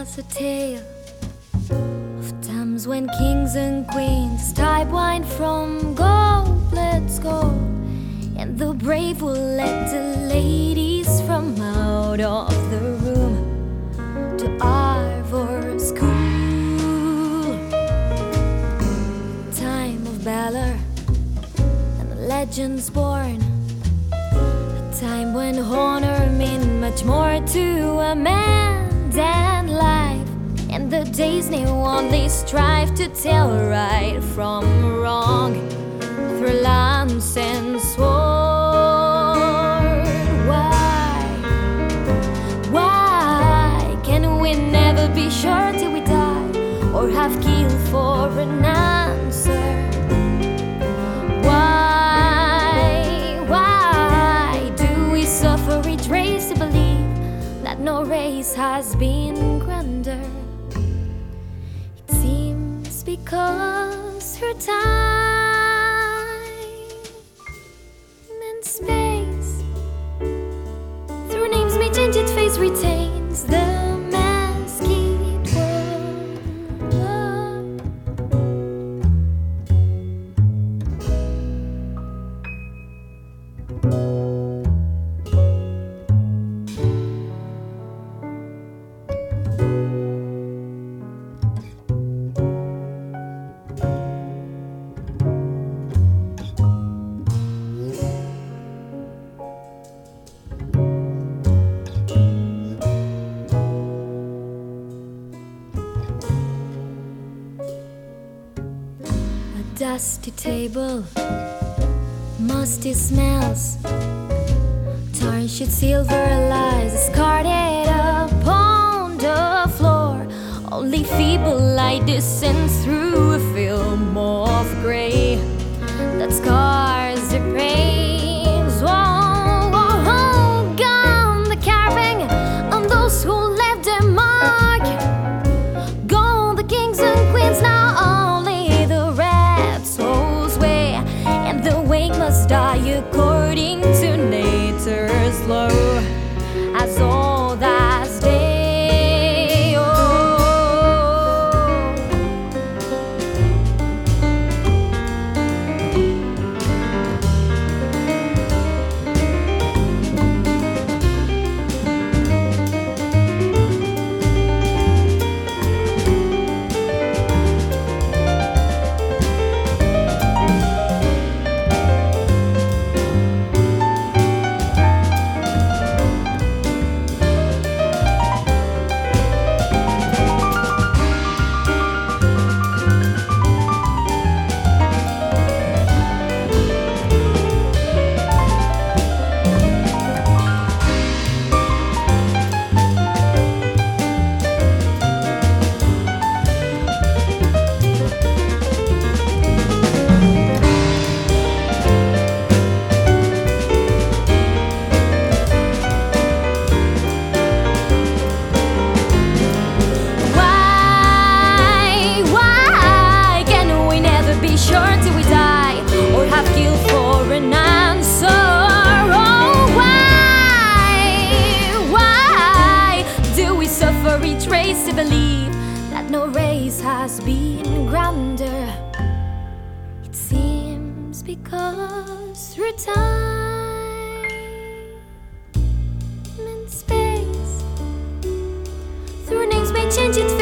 tells a tale of times when kings and queens type wine from goblets gold, and the brave will let the ladies from out of the room to Ivor School. Time of valor and legends born, a time when honor meant much more to a man than life, and the days they only strive to tell right from wrong through lance and sword. Why can we never be sure till we die, or have killed for an answer? Why do we suffer each race to believe that no race has been grander? It seems because through time and space, through names may change, its face retains the mask it wore. Dusty table, musty smells, tarnished silver lies discarded upon the floor. Only feeble light descends through a film of grey that scars the pains. Gone the carving on those who left their mark. Gone the kings and queens, now must die according to nature's law, as old as day. Trace to believe that no race has been grander. It seems because through time and space, through names may change its